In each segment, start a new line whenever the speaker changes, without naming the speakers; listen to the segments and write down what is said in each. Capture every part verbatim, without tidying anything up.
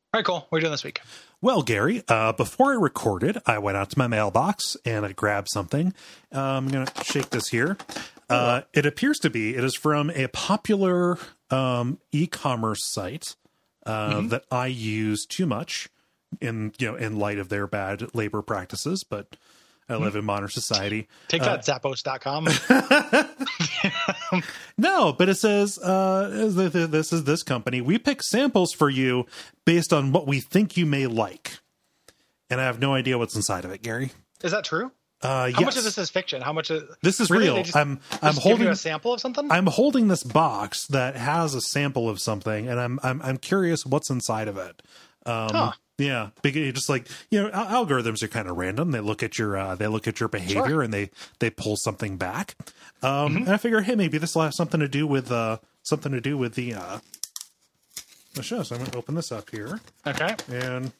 All right, cool. What are you doing this week?
Well, Gary, uh, before I recorded, I went out to my mailbox and I grabbed something. Uh, I'm going to shake this here. Uh, it appears to be, it is from a popular um, e-commerce site uh, mm-hmm. that I use too much in, you know, in light of their bad labor practices, but I live in modern society.
Take that, uh, Zappos dot com.
No, but it says, uh, this is this company. We pick samples for you based on what we think you may like. And I have no idea what's inside of it, Gary.
Is that true?
Uh,
How
yes.
much of this is fiction? How much? Is,
this is
really,
real.
just,
I'm I'm
just
holding
give you a sample of something.
I'm holding this box that has a sample of something, and I'm I'm I'm curious what's inside of it. Um,
huh.
Yeah, because just like, you know, al- algorithms are kind of random. They look at your uh, they look at your behavior
Sure.
and they they pull something back. Um,
Mm-hmm.
And I figure, hey, maybe this will have something to do with uh, something to do with the uh, the show. So I'm going to open this up here.
Okay.
And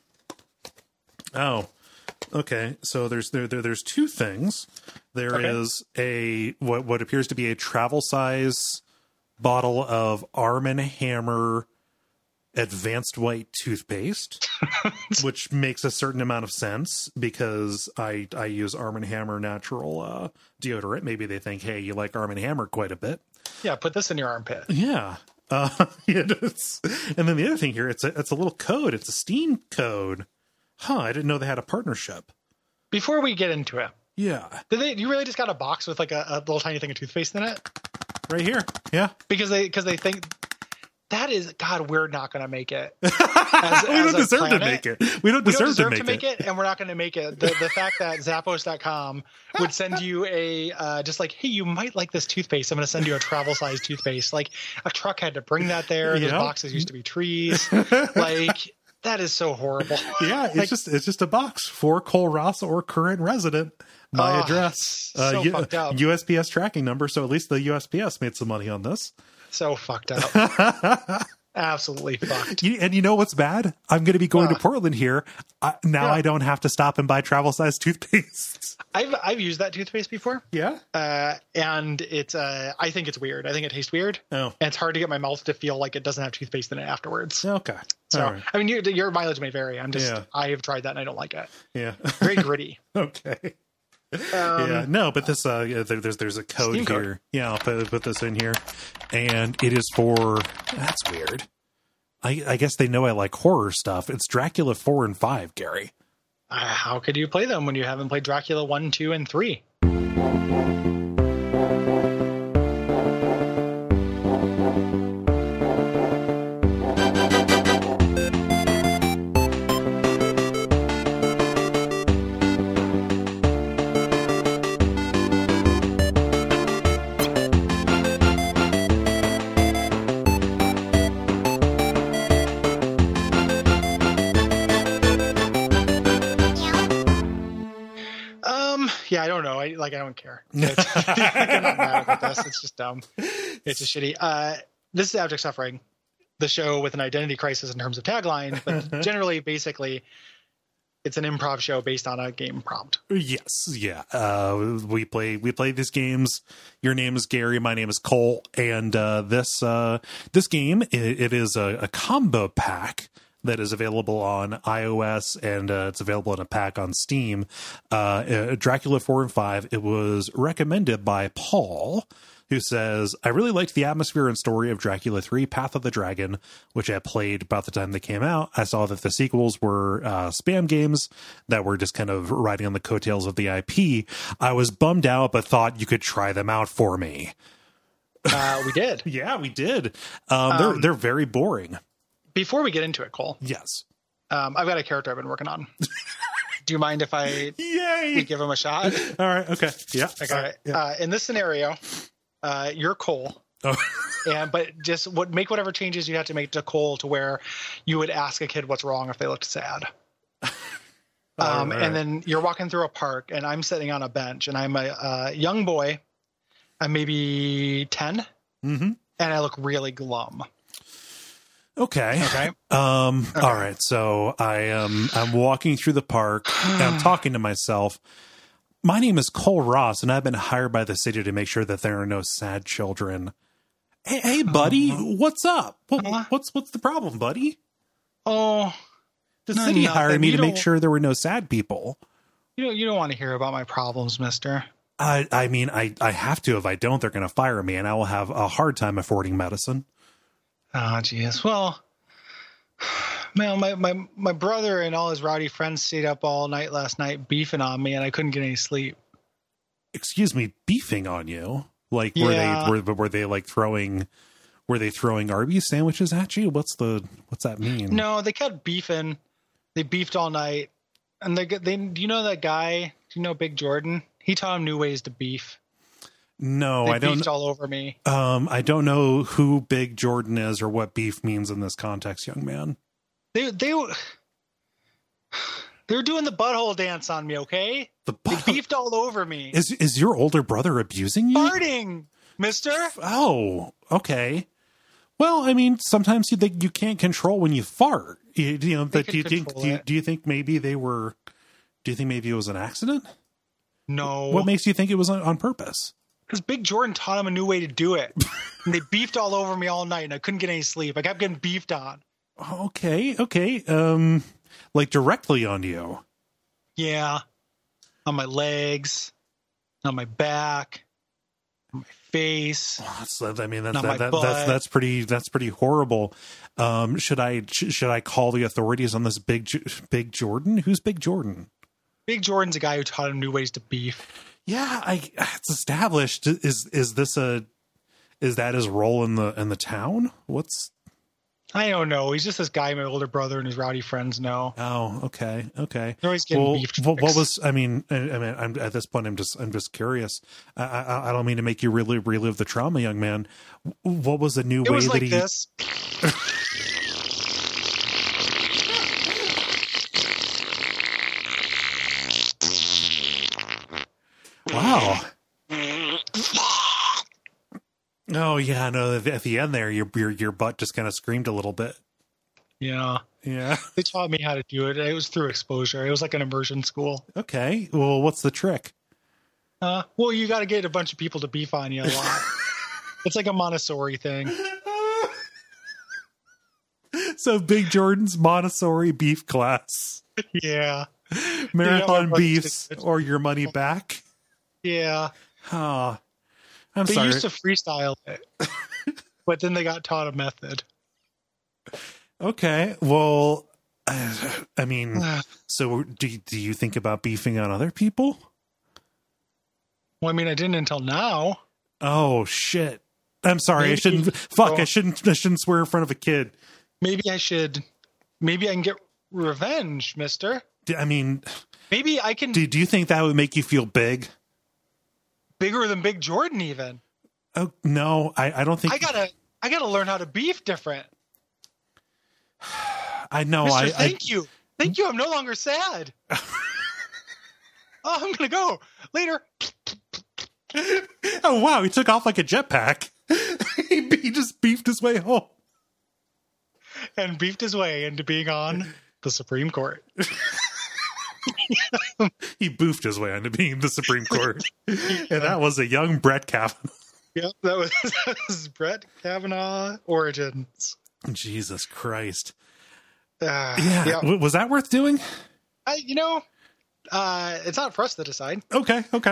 oh, okay. So there's there, there there's two things. There
Okay.
is a what what appears to be a travel size bottle of Arm and Hammer advanced white toothpaste, which makes a certain amount of sense because I I use Arm and Hammer natural uh, deodorant. Maybe they think, hey, you like Arm and Hammer quite a bit.
Yeah, put this in your armpit.
Yeah. Uh, yeah, it's, and then the other thing here, it's a it's a little code. It's a Steam code. Huh? I didn't know they had a partnership.
Before we get into it,
Yeah.
did they? You really just got a box with like a, a little tiny thing of toothpaste in it?
Right here. Yeah.
Because they because they think that is God. We're not going to make it.
we don't deserve to make it. We don't
We
deserve,
don't deserve
to, make, it.
it, and we're not going to make it. The, the fact that Zappos dot com would send you a uh, just like, hey, you might like this toothpaste. I'm going to send you a travel size toothpaste. Like a truck had to bring that there. Those
Yeah.
boxes used to be trees. Like that is so horrible.
Yeah, it's
Like,
just it's just a box for Cole Ross or current resident. My
Oh,
address,
so
U-
fucked up.
U S P S tracking number. So at least the U S P S made some money on this.
so fucked up. Absolutely fucked.
You, and you know what's bad? I'm going to be going
Uh,
to Portland here. I, now
yeah.
I don't have to stop and buy travel size toothpaste.
I've I've used that toothpaste before,
Yeah.
uh, and it's uh, I think it's weird. I think it tastes weird.
Oh.
And it's hard to get my mouth to feel like it doesn't have toothpaste in it afterwards.
Okay.
So
All right.
I mean, you, your mileage may vary. I'm just
Yeah.
I have tried that and I don't like it.
Yeah.
Very gritty.
Okay.
Um,
yeah, no, but this uh, yeah, there, there's there's a code
Steam
here.
code.
Yeah, I'll put put this in here, and it is for. That's weird. I I guess they know I like horror stuff. It's Dracula four and five, Gary.
Uh, how could you play them when you haven't played Dracula one, two, and three? Um, yeah, I don't know. I like. I don't care. It's, I'm not mad about this. It's just dumb. It's just shitty. Uh, this is Abject Suffering, the show with an identity crisis in terms of tagline, but generally, basically, it's an improv show based on a game prompt.
Yes, yeah. Uh, we play we play these games. Your name is Gary. My name is Cole, and uh, this uh, this game it, it is a, a combo pack that is available on iOS, and uh, it's available in a pack on Steam. Uh, uh, Dracula four and five. It was recommended by Paul, who says, I really liked the atmosphere and story of Dracula three, Path of the Dragon, which I played about the time they came out. I saw that the sequels were uh, spam games that were just kind of riding on the coattails of the I P. I was bummed out, but thought you could try them out for me.
Uh, we did.
Yeah, we did. Um, they're,
Um,
they're very boring.
Before we get into it, Cole,
Yes.
um, I've got a character I've been working on. Do you mind if I
Yay!
we give him a shot?
All right. Okay. Yeah.
Okay.
All right, yeah.
Uh, in this scenario, uh, you're Cole.
Oh.
And but just what make whatever changes you have to make to Cole to where you would ask a kid what's wrong if they looked sad. Um,
All right.
And then you're walking through a park, and I'm sitting on a bench, and I'm a, a young boy. I'm maybe ten,
Mm-hmm.
and I look really glum.
Okay.
Okay.
Um, all right. So I am, I'm walking through the park and I'm talking to myself. My name is Cole Ross, and I've been hired by the city to make sure that there are no sad children. Hey, hey buddy,
Uh-huh.
what's up? What,
Uh-huh.
what's, what's the problem, buddy?
Oh,
The
No,
city hired
nothing.
me
You
to make
don't-
sure there were no sad people.
You don't, you don't want to hear about my problems, mister.
I, I mean, I, I have to. If I don't, they're going to fire me, and I will have a hard time affording medicine.
Oh, geez. Well, man, my, my, my brother and all his rowdy friends stayed up all night last night beefing on me, and I couldn't get any sleep.
Excuse me, beefing on you? Like, were
Yeah.
they were, were they like throwing? Were they throwing Arby's sandwiches at you? What's the what's that mean?
No, they kept beefing. They beefed all night. And they, they, do you know that guy? Do you know Big Jordan? He taught him new ways to beef.
No,
They
I don't.
beefed all over me.
Um, I don't know who Big Jordan is or what beef means in this context, young man.
They they they were doing the butthole dance on me. Okay,
The
they
bu-
beefed all over me.
is is your older brother abusing you?
Farting, Mister.
Oh, okay. Well, I mean, sometimes you think you can't control when you fart. You, you know, but
could
do you think
control
do you,
it.
do you think maybe they were? Do you think maybe it was an accident?
No,
What makes you think it was on, on purpose?
because Big Jordan taught him a new way to do it. And they beefed all over me all night, and I couldn't get any sleep. I kept getting beefed on.
Okay, okay. Um, like directly on you.
Yeah, on my legs, on my back, on my face.
That's, I mean, that's
Not
that,
my
that,
butt.
that's that's pretty that's pretty horrible. Um, should I sh- should I call the authorities on this big J- Big Jordan? Who's Big Jordan?
Big Jordan's a guy who taught him new ways to beef.
Yeah, I it's established. Is is this a is that his role in the in the town? What's
I don't know. He's just this guy my older brother and his rowdy friends know.
oh okay okay.
They're always getting
Well,
beefed.
what, what was I mean? I, I mean, I'm, at this point, I'm just I'm just curious. I, I I don't mean to make you really relive the trauma, young man. What was the new
It
way
was
that
like
he?
this.
Wow. Oh yeah, no. At the end there, your your your butt just kind of screamed a little bit.
Yeah.
Yeah.
They taught me how to do it. It was through exposure. It was like an immersion school.
Okay. Well, what's the trick?
Uh, well, you got to get a bunch of people to beef on you a lot. It's like a Montessori thing.
So Big Jordan's Montessori beef class,
Yeah.
marathon
Yeah,
beefs, or your money back.
Yeah.
Oh, I'm
They
sorry.
used to freestyle it, but then they got taught a method.
Okay. Well, uh, I mean, so do do you think about beefing on other people?
Well, I mean, I didn't until now.
Oh shit! I'm sorry.
Maybe-
I shouldn't. Fuck!
oh.
I shouldn't. I shouldn't swear in front of a kid.
Maybe I should. Maybe I can get revenge, mister.
D- I mean,
Maybe I can
do do you think that would make you feel big?
bigger than Big Jordan even.
Oh no, I, I don't think.
I gotta I gotta learn how to beef different.
I know.
Mister,
I, I
thank you. Thank you. I'm no longer sad. Oh, I'm gonna go. Later.
oh wow, he took off like a jetpack. he, he just beefed his way home.
And beefed his way into being on the Supreme Court.
He boofed his way onto being the Supreme Court, and that was a young Brett Kavanaugh.
Yep, that was, that was Brett Kavanaugh origins.
Jesus Christ!
Uh,
Yeah,
yeah.
W- was that worth doing?
I, you know, uh, it's not for us to decide.
Okay, okay.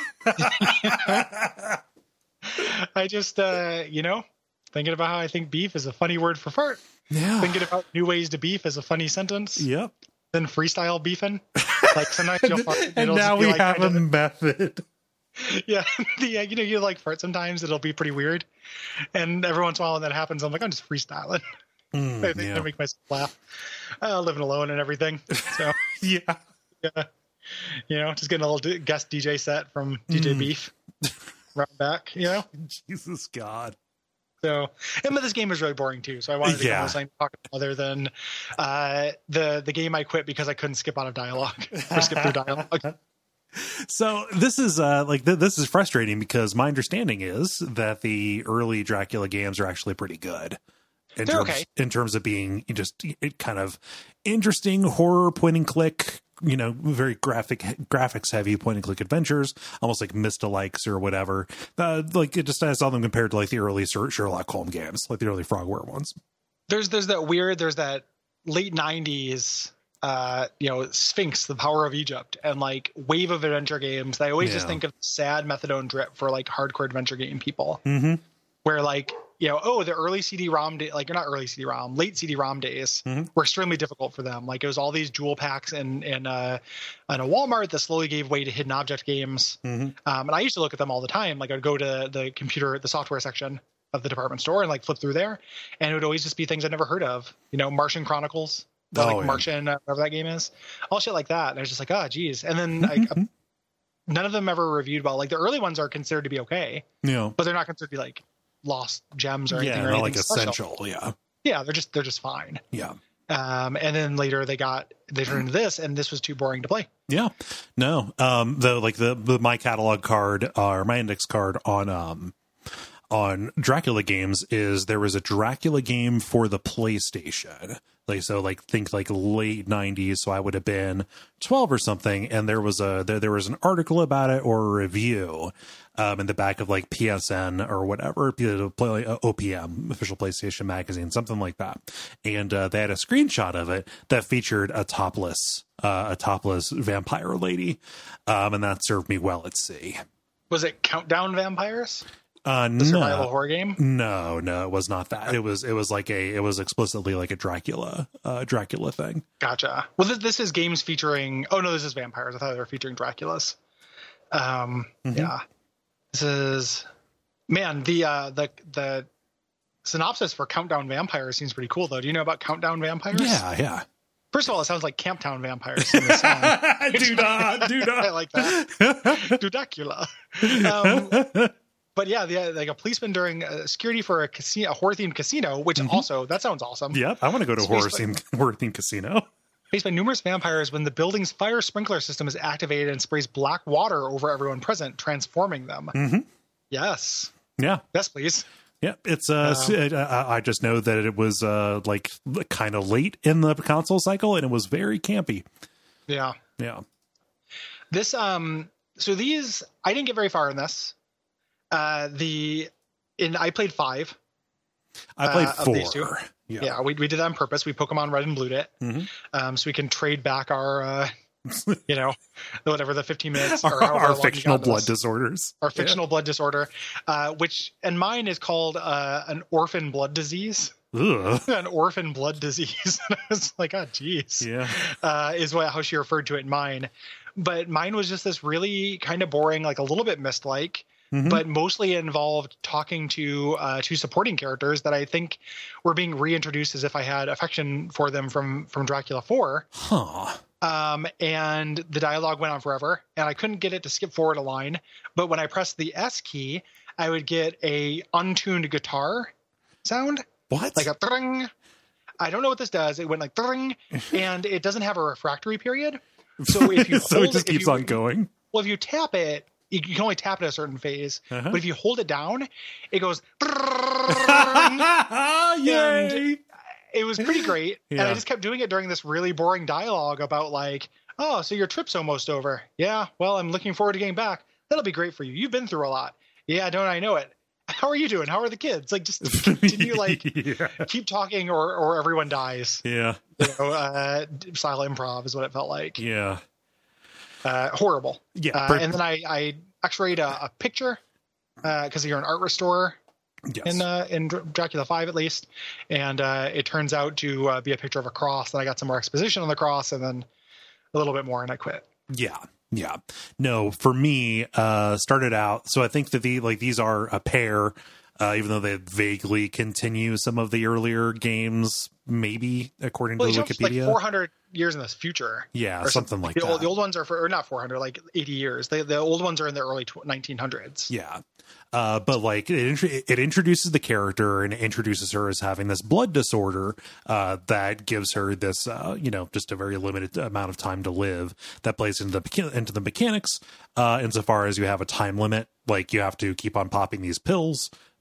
I just, uh, you know, thinking about how I think beef is a funny word for fart.
Yeah.
Thinking about new ways to beef as a funny sentence.
Yep.
Then freestyle beefing. Like sometimes you'll fart.
And
it'll
now
just be
we
like
have a
kind of-
method.
Yeah, the, uh, you know, you like fart sometimes, it'll be pretty weird. And every once in a while when that happens, I'm like, I'm just freestyling.
Mm,
I think
yeah.
to make myself laugh. Uh, living alone and everything. So,
yeah.
yeah, you know, just getting a little d- guest D J set from D J
Mm.
Beef. Round back, you know?
Jesus God.
So, and but this game is really boring too. So I wanted to
Yeah.
come with something talk other than uh, the the game I quit because I couldn't skip out of dialogue or skip through dialogue.
So this is uh, like th- this is frustrating because my understanding is that the early Dracula games are actually pretty good in
They're
terms
okay.
in terms of being just it kind of interesting horror point and click, you know, very graphic graphics heavy point and click adventures, almost like Mysta-likes or whatever. Uh, like it just I saw them compared to like the early Sher- Sherlock Holmes games, like the early Frogware ones.
There's there's that weird there's that late nineties uh, you know, Sphinx, The Power of Egypt, and like wave of adventure games. I always
Yeah.
just think of sad methadone drip for like hardcore adventure game people,
Mm-hmm.
where like, you know, oh, the early C D ROM day, like, or not early C D ROM, late C D ROM days
Mm-hmm.
were extremely difficult for them. Like it was all these jewel packs and and uh, in a Walmart that slowly gave way to hidden object games.
Mm-hmm.
Um, and I used to look at them all the time. Like I'd go to the computer, the software section of the department store and like flip through there, and it would always just be things I'd never heard of. You know, Martian Chronicles, the,
Oh,
like
yeah.
Martian, uh, whatever that game is, all shit like that. And I was just like, oh, geez. And then like, uh, none of them ever reviewed well. Like the early ones are considered to be okay,
Yeah.
but they're not considered to be like lost gems or anything.
Yeah,
or
not
anything
like
special.
essential. Yeah.
Yeah, they're just they're just fine.
Yeah.
Um, and then later they got they turned into this, and this was too boring to play.
Yeah, no. Um, the like the, the my catalog card uh, or my index card on um on Dracula games is there was a Dracula game for the PlayStation. Like so, like think like late nineties. So I would have been twelve or something, and there was a there, there was an article about it or a review um, in the back of like P S N or whatever, play uh, O P M, official PlayStation magazine, something like that. And uh, they had a screenshot of it that featured a topless uh, a topless vampire lady, um, and that served me well at sea.
Was it Countdown Vampires?
Uh,
The survival
no,
horror game?
no, no, it was not that. It was it was like a it was explicitly like a Dracula uh, Dracula thing.
Gotcha. Well, this, this is games featuring. Oh no, this is vampires. I thought they were featuring Draculas. Um,
Mm-hmm.
yeah. This is man. The uh, the the synopsis for Countdown Vampires seems pretty cool, though. Do you know about Countdown Vampires?
Yeah, yeah.
First of all, it sounds like Camptown Vampires in the song.
do not, do
I
not.
like that. Dudacula. Um, but yeah, the, like a policeman during uh, security for a casino, a horror-themed casino, which also that sounds awesome.
Yep, I want to go to a
It's
horror
based
scene, horror themed casino.
Faced by numerous vampires when the building's fire sprinkler system is activated and sprays black water over everyone present, transforming them.
Mm-hmm.
Yes.
Yeah,
Yes, please.
yeah. It's uh,
Um,
s- uh, I just know that it was uh like kind of late in the console cycle, and it was very campy.
Yeah.
Yeah.
This um so these I didn't get very far in this. Uh the in I played five.
I played
Uh, of
four.
these two.
Yeah.
Yeah, we we did that on purpose. We Pokemon Red and Blued it.
Mhm.
Um so we can trade back our uh you know, whatever the fifteen minutes or
Our,
however
our
long you
fictional
got
blood
us.
disorders.
Our fictional blood disorder, uh, which and mine is called uh, an orphan blood disease.
Ugh.
An orphan blood disease. And I was like, oh, geez.
Yeah.
Uh, is what how she referred to it in mine. But mine was just this really kind of boring, like a little bit Myst-like,
Mhm.
but mostly involved talking to uh, two supporting characters that I think were being reintroduced as if I had affection for them from from Dracula four.
Huh.
Um, and the dialogue went on forever, and I couldn't get it to skip forward a line. But when I pressed the S key, I would get a untuned guitar sound,
What?
like a tring. I don't know what this does. It went like tring, and it doesn't have a refractory period. So if you
so
hold
it just
if
keeps
you-
on going.
Well, if you tap it, you you can only tap it at a certain phase.
Uh-huh.
But if you hold it down, it goes.
Yay!
It was pretty great, and
Yeah.
I just kept doing it during this really boring dialogue about like, oh, so your trip's almost over. Yeah, well, I'm looking forward to getting back. That'll be great for you. You've been through a lot. Yeah, don't I know it? How are you doing? How are the kids? Like, just continue, like,
yeah.
keep talking, or or everyone dies.
Yeah.
You know, uh, style improv is what it felt like.
Yeah.
Uh, horrible.
Yeah.
Uh, and then I I X-rayed a, a picture because you're an art restorer.
yes.
in uh, in Dr- Dracula five at least, and uh, it turns out to uh, be a picture of a cross. And I got some more exposition on the cross, and then a little bit more, and I quit.
Yeah. Yeah. No, for me, uh, started out. So I think that the, like, these are a pair, uh, even though they vaguely continue some of the earlier games, maybe according
Well,
to
you jump like
Wikipedia.
four hundred years in the future.
yeah.
or
Something like
the
that.
old, the old ones are for, or not four hundred, like eighty years. They, the old ones are in the early tw- nineteen hundreds.
Yeah. Uh, but like it, intro- it introduces the character and it introduces her as having this blood disorder uh, that gives her this, uh, you know, just a very limited amount of time to live. That plays into the mecha- into the mechanics uh, insofar as you have a time limit. Like you have to keep on popping these pills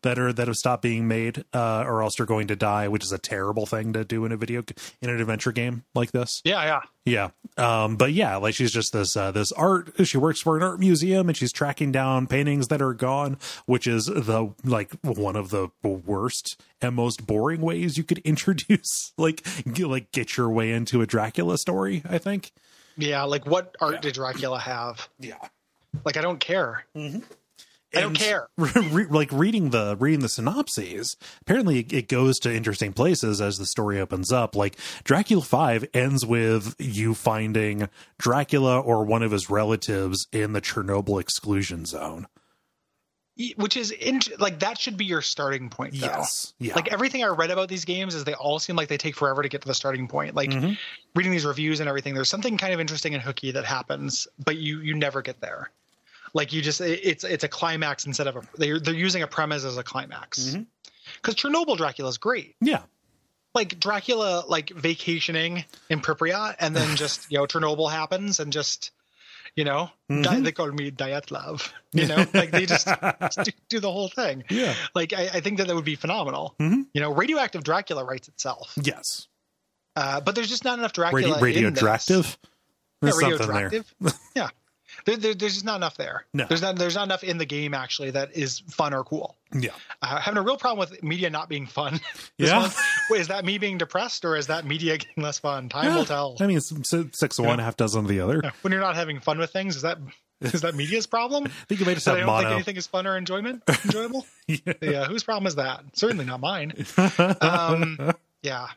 that are that have stopped being made, uh, or else they're going to die, which is a terrible thing to do in a video in an adventure game like this.
Yeah, yeah.
Yeah. Um, but yeah, like she's just this, uh, this art, she works for an art museum and she's tracking down paintings that are gone, which is the, like one of the worst and most boring ways you could introduce, like, get, like get your way into a Dracula story, I think.
Yeah. Like what art
Yeah.
did Dracula have?
Yeah.
Like, I don't care.
Mm-hmm.
I don't care.
Re- like reading the reading the synopses, apparently it goes to interesting places as the story opens up. Like Dracula five ends with you finding Dracula or one of his relatives in the Chernobyl exclusion zone.
Which is in, like, that should be your starting point, though.
Yes. Yeah.
Like everything I read about these games is they all seem like they take forever to get to the starting point. Like
Mm-hmm.
reading these reviews and everything, there's something kind of interesting and hooky that happens, but you you never get there. Like you just it's it's a climax instead of a they're they're using a premise as a climax. Because mm-hmm. Chernobyl Dracula is great.
Yeah.
Like Dracula like vacationing in Pripyat, and then just you know Chernobyl happens and just you know
Mm-hmm.
Di- they call me Dyatlov. You know, like they just, just do, do the whole thing.
Yeah.
Like I, I think that that would be phenomenal.
Mm-hmm.
You know, Radioactive Dracula writes itself.
Yes.
Uh, but there's just not enough Dracula.
Radio,
in this.
radioactive. There's
Yeah,
something there.
radioactive. Yeah. There, there, there's just not enough there.
No.
There's not there's not enough in the game actually that is fun or cool.
Yeah.
Uh, having a real problem with media not being fun. This
Yeah.
one, wait, is that me being depressed or is that media getting less fun? Time
Yeah.
will tell.
I mean, it's six of one,
Yeah.
half dozen of the other.
Yeah. When you're not having fun with things, is that is that media's problem?
I think you may just
That
have
I don't think
mono.
anything is fun or enjoyment enjoyable.
Yeah.
Yeah, whose problem is that? Certainly not mine. Um, yeah,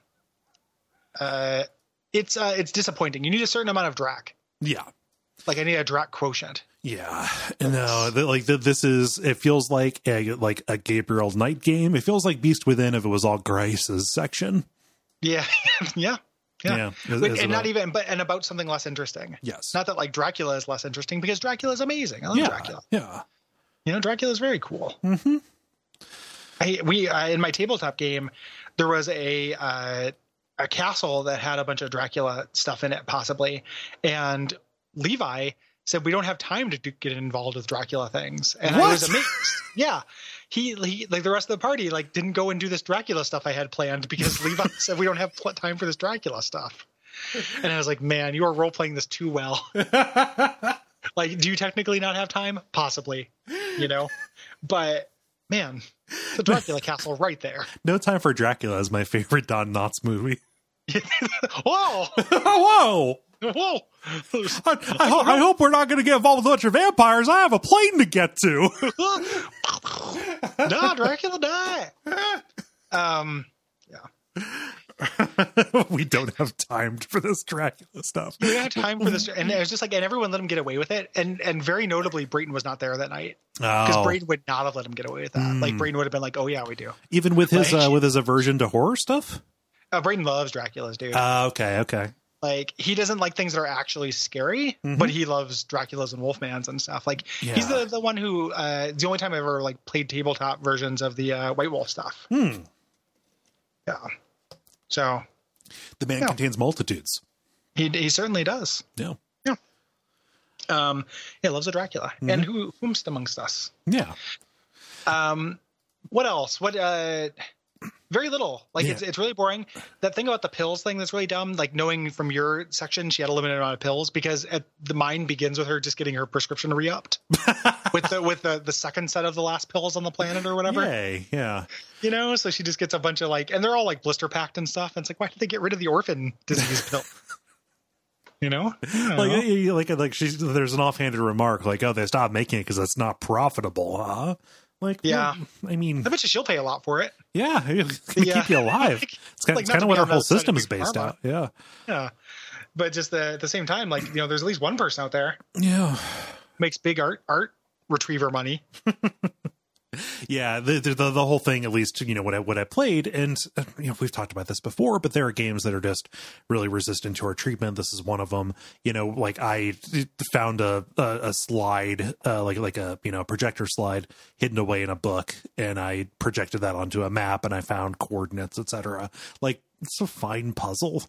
uh, it's uh, it's disappointing. You need a certain amount of Drac.
Yeah.
Like I need a Drac quotient.
Yeah, no, the, like the, this is. It feels like a like a Gabriel Knight game. It feels like Beast Within if it was all Grice's section.
Yeah, yeah, yeah,
Yeah, is-
But-
is
and
about-
not even, but and about something less interesting.
Yes.
Not that like Dracula is less interesting because Dracula is amazing. I love
Yeah,
Dracula.
yeah.
You know, Dracula is very cool.
Mm-hmm.
I we uh, in my tabletop game, there was a uh, a castle that had a bunch of Dracula stuff in it, possibly, and Levi said we don't have time to do, get involved with Dracula things, and
What?
I was amazed. Yeah, he, he like the rest of the party like didn't go and do this Dracula stuff I had planned because Levi said we don't have pl- time for this Dracula stuff, and I was like, man, you are role playing this too well. Like, do you technically not have time? Possibly, you know, but man, the Dracula castle right there.
No Time for Dracula is my favorite Don Knotts movie.
Whoa,
Whoa!
whoa.
I, I, ho- I hope we're not going to get involved with a bunch of vampires. I have a plane to get to.
No, Dracula die. Um, yeah.
We don't have time for this Dracula stuff.
We don't have time for this, and it was just like, and everyone let him get away with it, and and very notably, Brayton was not there that night because
Oh.
Brayton would not have let him get away with that.
Mm.
Like Brayton would have been like, "Oh yeah, we do."
Even with his
Like-
uh, with his aversion to horror stuff.
Uh, Brayton loves Draculas, dude.
Uh, okay, okay.
Like he doesn't like things that are actually scary,
Mhm.
but he loves Draculas and Wolfmans and stuff. Like
Yeah.
he's the the one who uh, it's the only time I ever like played tabletop versions of the uh, White Wolf stuff.
Hmm.
Yeah. So
The man
Yeah.
contains multitudes.
he he certainly does.
Yeah.
Um, yeah, loves a Dracula,
Mm-hmm.
and who whomst amongst us.
Yeah.
Um, what else? What? Uh, very little. Like
Yeah.
it's it's really boring. That thing about the pills thing that's really dumb. Like knowing from your section she had a limited amount of pills because at, the mine begins with her just getting her prescription re-upped with the with the the second set of the last pills on the planet or whatever.
Yay. Yeah.
You know, so she just gets a bunch of like, and they're all like blister packed and stuff. And it's like, why did they get rid of the orphan disease pill? You know, I don't
Like,
know.
you- like, like she's there's an offhanded remark like, "Oh, they stopped making it because it's not profitable." Huh? Like,
Yeah.
well, I mean,
I bet you she'll pay a lot for it.
yeah, it's gonna
Yeah.
keep you alive. It's kind,
Like,
it's
not
kind
to
of what
be
our
on the
whole
side of
system is
Big
based
Pharma.
out. Yeah.
Yeah, but just the, at the same time, like you know, there's at least one person out there
Yeah.
makes big art art retriever money.
Yeah, the, the the whole thing, at least, you know, what I what I played, and uh, you know, we've talked about this before, but there are games that are just really resistant to our treatment. This is one of them. You know, like I found a a, a slide, uh, like like a you know projector slide hidden away in a book, and I projected that onto a map, and I found coordinates, et cetera. Like it's a fine puzzle,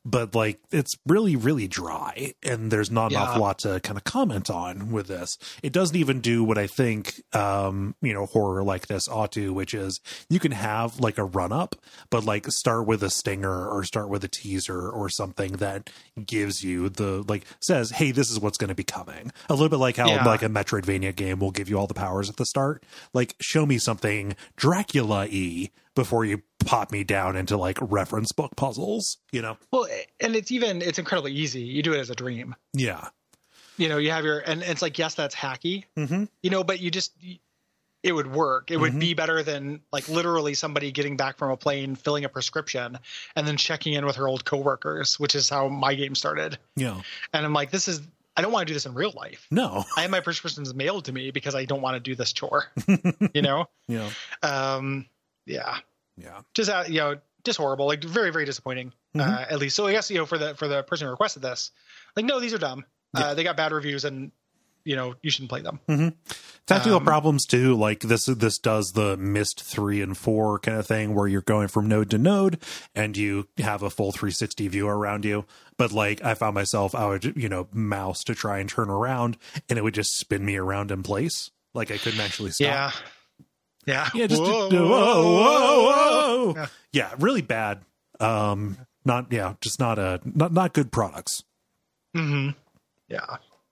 but like it's really really dry, and there's not an
Yeah.
awful lot to kind of comment on with this. It doesn't even do what I think um you know horror like this ought to, which is you can have like a run up, but like start with a stinger or start with a teaser or something that gives you the like says, hey, this is what's going to be coming. A little bit like how
Yeah.
like a Metroidvania game will give you all the powers at the start. Like show me something Dracula-y before you pop me down into like reference book puzzles, you know?
Well, and it's even it's incredibly easy. You do it as a dream.
Yeah.
You know, you have your and it's like, yes, that's hacky.
Mm-hmm.
You know, but you just it would work. It would
Mhm.
be better than like literally somebody getting back from a plane, filling a prescription, and then checking in with her old coworkers, which is how my game started.
Yeah.
And I'm like, this is I don't want to do this in real life.
No.
I have my prescriptions mailed to me because I don't want to do this chore. You know?
Yeah.
Um, yeah.
Yeah.
Just uh, you know, just horrible. Like very, very disappointing.
Mhm.
Uh, at least. So I guess you know for the for the person who requested this, like, no, these are dumb.
Yeah.
Uh, they got bad reviews, and you know you shouldn't play them.
Mm-hmm. Tactical
Um,
problems too. Like this, this does the Myst three and four kind of thing where you're going from node to node and you have a full three sixty view around you. But like I found myself, I would you know mouse to try and turn around, and it would just spin me around in place. Like I couldn't actually stop.
Yeah. Yeah.
Yeah, just
whoa,
whoa, whoa, whoa, whoa.
Yeah.
Yeah, really bad. Um, not yeah, just not a not not good products.
Mm-hmm. Yeah.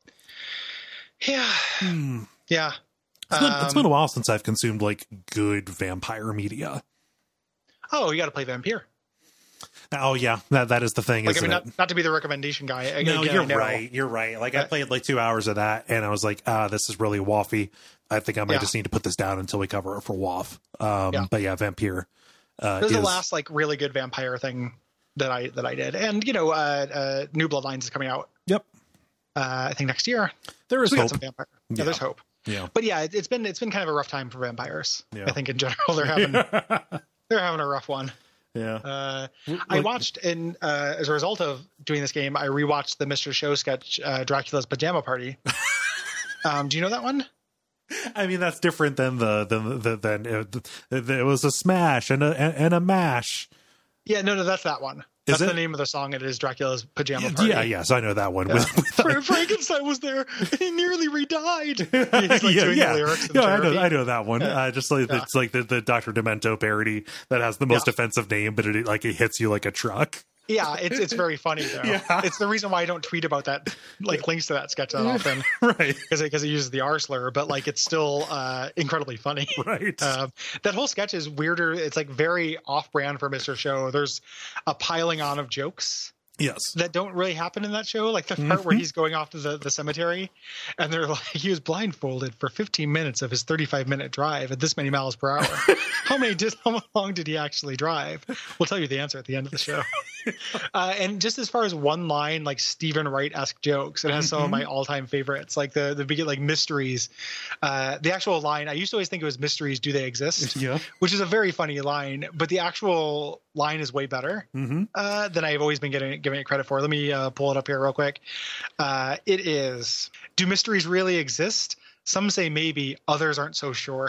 Yeah.
Hmm.
Yeah.
It's been, it's
Um,
been a while since I've consumed like good vampire media.
Oh, you got to play Vampire.
Oh yeah, that that is the thing,
Like, I
isn't
mean,
it?
not, not to be the recommendation guy. Again,
No,
again, I
you're
know.
right. You're right. Like I
But-
played like two hours of that, and I was like, ah, this is really waffy. I think I might
Yeah.
just need to put this down until we cover it for W A F. Um,
Yeah.
But yeah, Vampire. Uh,
This is
is,
the last like really good vampire thing that I that I did, and you know, uh, uh, New Bloodlines is coming out.
Yep,
Uh, I think next year.
there is
So we got
hope.
some vampire. Yeah,
Yeah.
there's hope.
Yeah,
But yeah, it, it's been it's been kind of a rough time for vampires.
Yeah.
I think in general they're having they're having a rough one.
yeah.
Uh, I
Like-
watched in uh, as a result of doing this game, I rewatched the Mister Show sketch, uh, Dracula's Pajama Party. um, do you know that one?
I mean, that's different than the than the than it, it was a smash and a and a mash.
Yeah, no, no, that's that one.
Is
That's
it?
the name of the song. It is Dracula's Pajama Party.
Yeah, yes, I know that one.
Yeah.
With, with
Fra- Frankenstein was there. And he nearly re-died. He's like
yeah,
doing
yeah.
the lyrics.
No,
in
I know,
therapy.
I know that one.
Yeah.
Uh, just like
Yeah.
it's like the, the Doctor Demento parody that has the most
Yeah.
offensive name, but it like it hits you like a truck.
Yeah, it's it's very funny though.
Yeah.
It's the reason why I don't tweet about that, like links to that sketch that often,
Right,
because because it uses the R slur, but like it's still uh, incredibly funny.
right.
Um, that whole sketch is weirder. It's like very off-brand for Mister Show. There's a piling on of jokes
yes.
that don't really happen in that show. Like the part where he's going off to the, the cemetery, and they're like, he was blindfolded for fifteen minutes of his thirty-five minute drive at this many miles per hour. how many did how long did he actually drive? We'll tell you the answer at the end of the show. Uh, and just as far as one line, like Stephen Wright-esque jokes, it has some of my all-time favorites, like the the begin like mysteries. Uh, the actual line, I used to always think it was mysteries. Do they exist?
Yeah.
Which is a very funny line, but the actual line is way better
Mm-hmm.
uh, than I've always been getting giving it credit for. Let me uh, pull it up here real quick. Uh, it is: do mysteries really exist? Some say maybe, others aren't so sure.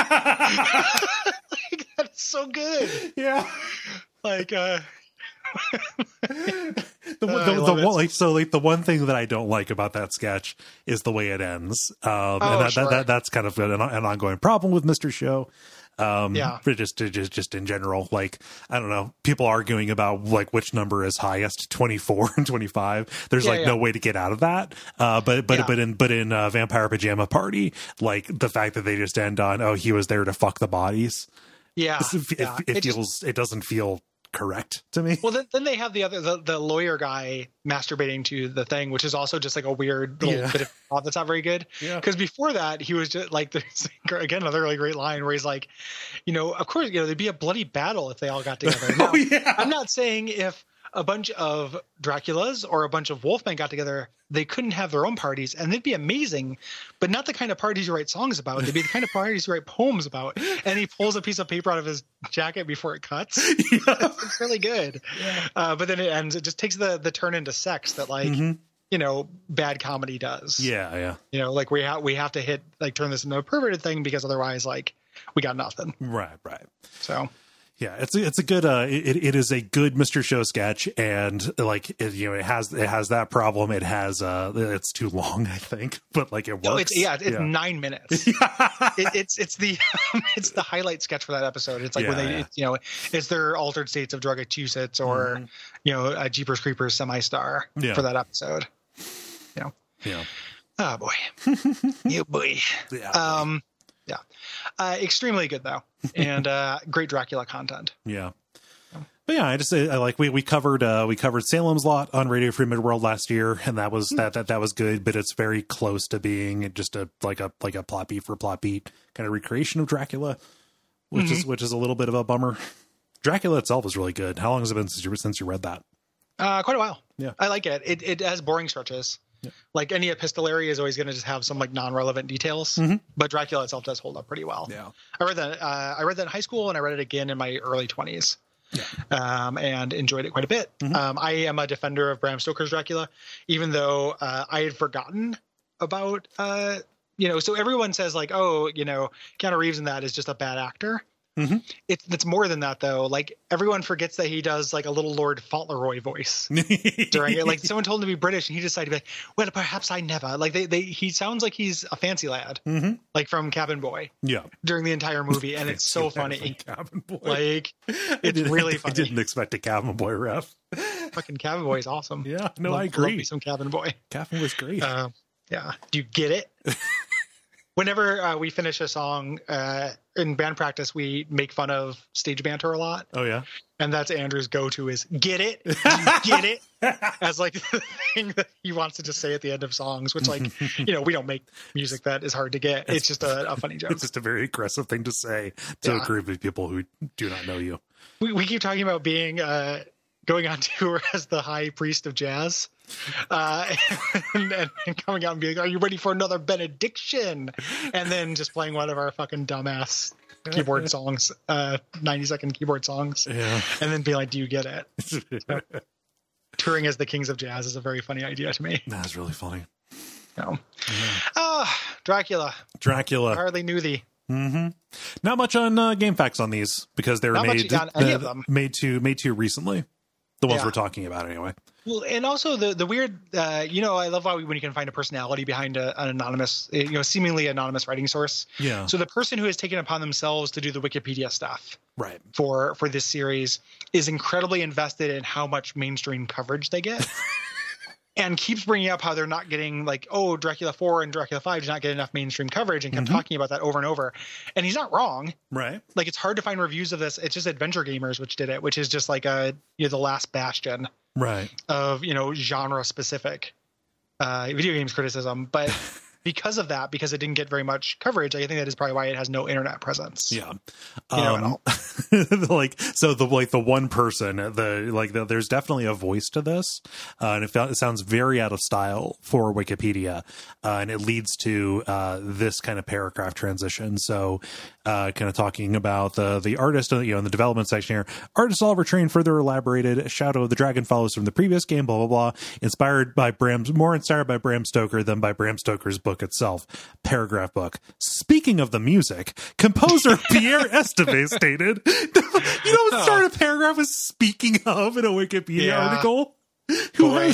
Like, that's so good.
Yeah.
Like, uh,
The,
I
the, the
love it.
one, like so like the one thing that I don't like about that sketch is the way it ends. Um
Oh,
and that,
sure.
that, that that's kind of an, an ongoing problem with Mister Show. Um
Yeah.
but just just just in general, like I don't know, people arguing about like which number is highest, twenty-four and twenty-five. There's
Yeah,
like
yeah.
no way to get out of that. Uh but but
Yeah.
but in but in uh, Vampire Pajama Party, like the fact that they just end on, oh, he was there to fuck the bodies.
yeah,
It,
yeah.
it,
It just-
feels it doesn't feel correct to me.
well, then, then they have the other the, the lawyer guy masturbating to the thing, which is also just like a weird little
Yeah.
bit of plot that's not very good.
Yeah.
Because before that, he was just like, there's, again, another really great line where he's like, you know, of course, you know, there'd be a bloody battle if they all got together. Now,
Oh, yeah.
I'm not saying if a bunch of Draculas or a bunch of Wolfmen got together, they couldn't have their own parties, and they'd be amazing, but not the kind of parties you write songs about. They'd be the kind of parties you write poems about. And he pulls a piece of paper out of his jacket before it cuts. It's really good. Uh, but then it ends. It just takes the the turn into sex that like
Mhm.
you know bad comedy does.
Yeah, yeah.
You know, like we have we have to hit like turn this into a perverted thing because otherwise like we got nothing.
Right, right.
So
Yeah, it's a, it's a good uh it, it is a good Mister Show sketch, and like it, you know it has it has that problem. It has uh it's too long, I think, but like it works.
No, it's, yeah, it's
yeah.
nine minutes. it, it's it's the it's the highlight sketch for that episode. It's like
yeah,
when they
yeah.
it's, you know it's their altered states of Drugachusetts or mm-hmm. you know uh, Jeepers Creepers semi-star
yeah.
for that episode. You know.
Yeah.
Oh boy. You boy.
Yeah.
Um. Yeah. Uh, extremely good though, and uh, great Dracula content.
Yeah. But yeah, I just I like we we covered uh, we covered Salem's Lot on Radio Free Midworld last year, and that was mm. that that that was good. But it's very close to being just a like a like a plot beat for plot beat kind of recreation of Dracula, which mm-hmm. is which is a little bit of a bummer. Dracula itself is really good. How long has it been since you since you read that?
Uh, quite a while.
Yeah,
I like it. It it has boring stretches. Yeah. Like any epistolary is always going to just have some like non-relevant details, mm-hmm. but Dracula itself does hold up pretty well.
Yeah,
I read that. Uh, I read that in high school, and I read it again in my early twenties,
yeah.
um, and enjoyed it quite a bit. Mm-hmm. Um, I am a defender of Bram Stoker's Dracula, even though uh, I had forgotten about, uh, you know. So everyone says like, oh, you know, Keanu Reeves in that is just a bad actor.
Mm-hmm.
It's it's more than that though. Like everyone forgets that he does like a little Lord Fauntleroy voice during it. Like someone told him to be British, and he decided to be like, well, perhaps I never. Like they, they he sounds like he's a fancy lad,
mm-hmm.
like from Cabin Boy.
Yeah,
during the entire movie, and it's so funny.
Cabin Boy,
like it's really funny.
I didn't expect a Cabin Boy ref.
Fucking Cabin Boy is awesome.
Yeah, no,
love,
I agree.
Love me some Cabin Boy.
Cabin was great.
Uh, yeah, do you get it? Whenever uh, we finish a song uh, in band practice, we make fun of stage banter a lot.
Oh yeah,
and that's Andrew's go-to is "get it, get it," as like the thing that he wants to just say at the end of songs. Which, like, you know, we don't make music that is hard to get. It's just a, a funny joke.
It's just a very aggressive thing to say to yeah. a group of people who do not know you.
We we keep talking about being uh, going on tour as the high priest of jazz. Uh, and, and, and coming out and being like, are you ready for another benediction? And then just playing one of our fucking dumbass keyboard songs, uh, ninety second keyboard songs.
Yeah.
And then be like, do you get it? So, touring as the Kings of Jazz is a very funny idea to me.
That's really funny.
No. Yeah. Oh, Dracula.
Dracula.
I hardly knew thee.
Mm-hmm. Not much on uh, Game Facts on these because they were
Not
made,
on any of them.
made too made too recently. The ones
yeah.
we're talking about anyway.
Well, and also the the weird, uh, you know, I love how when you can find a personality behind a, an anonymous, you know, seemingly anonymous writing source.
Yeah.
So the person who has taken upon themselves to do the Wikipedia stuff,
right,
for for this series is incredibly invested in how much mainstream coverage they get. And keeps bringing up how they're not getting like, oh, Dracula four and Dracula five do not get enough mainstream coverage, and kept mm-hmm. talking about that over and over. And he's not wrong.
Right.
Like, it's hard to find reviews of this. It's just Adventure Gamers, which did it, which is just like a, you know, the last bastion
right.
of, you know, genre specific uh, video games criticism. But because of that, because it didn't get very much coverage, I think that is probably why it has no internet presence.
Yeah.
You know, um,
like, so the, like the one person, the, like, the, there's definitely a voice to this. Uh, and it, felt, it sounds very out of style for Wikipedia. Uh, and it leads to uh, this kind of paragraph transition. So, uh, kind of talking about the, the artist, you know, in the development section here, artist Oliver Train further elaborated, Shadow of the Dragon follows from the previous game, blah, blah, blah, inspired by Bram, more inspired by Bram Stoker than by Bram Stoker's book itself. Paragraph book. Speaking of the music, composer Pierre Esteve stated, you don't start a paragraph with speaking of in a Wikipedia
yeah.
article.
Boy.